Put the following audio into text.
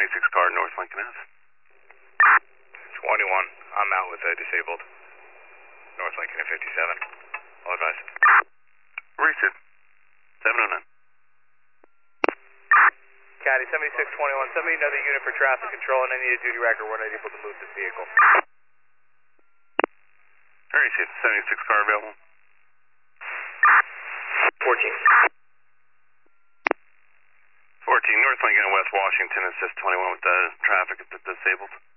76 car, North Lincoln Ave. 21, I'm out with a disabled. North Lincoln at 57. I'll advise. Recent. 709. Caddy 7621, send me another unit for traffic control and I need a duty record. We're not able to move this vehicle. Recent. 76 car available. 14. 14, North Lincoln and West Washington, assist 21 with the traffic at the disabled.